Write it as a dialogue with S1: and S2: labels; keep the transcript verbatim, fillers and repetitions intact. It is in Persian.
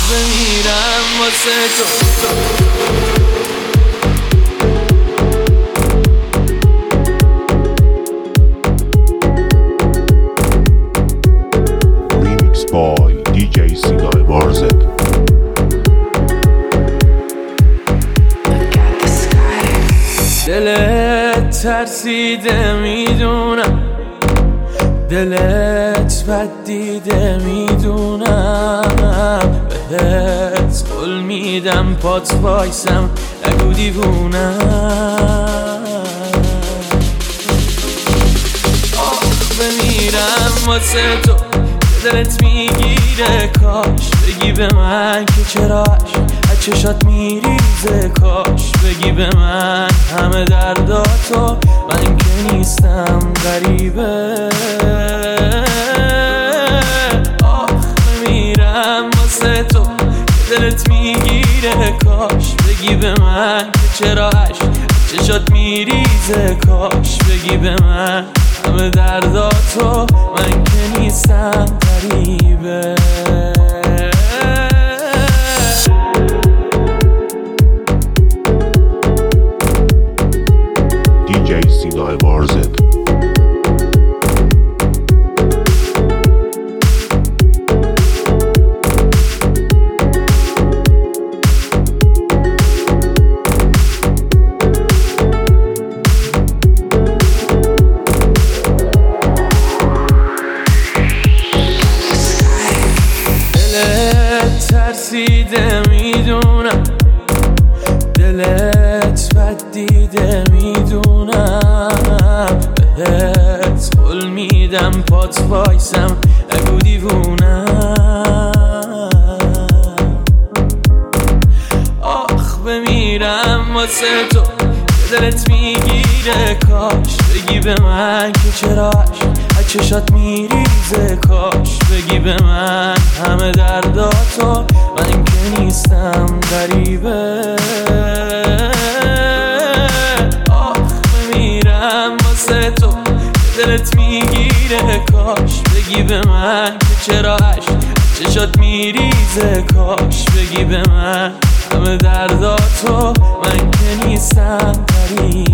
S1: بمیرم واسه تو.
S2: by دی جی سینای بارزت.
S1: دلت ترسیده میدونم، دلت بد دیده میدونم، بهت قول میدم پات وایسم نگو دیوونم. آخ بمیرم واسه تو، دلت میگیره کاش بگی به من که چراش از چشات میریزه، کاش بگی به من همه درداتو، من که نیستم غریبه. آخ بمیرم واسه تو، دلت میگیره کاش بگی به من که چراش از چشات میریزه، کاش بگی به من همه درداتو، من که نیستم غریبه.
S2: دی جی سینای بارزت.
S1: ترسیده میدونم، دلت بد دیده میدونم، بهت قول میدم پات وایسم نگو دیوونم. آخ بمیرم واسه تو، دلت میگیره کاش بگی به من که چراش از چشات میریزه، کاش بگی به من همه درداتو، من که نیستم غریبه. آخ بمیرم واسه تو، دلت میگیره کاش بگی به من که چراش از چشات میریزه، کاش بگی به من همه درداتو، من که نیستم غریبه.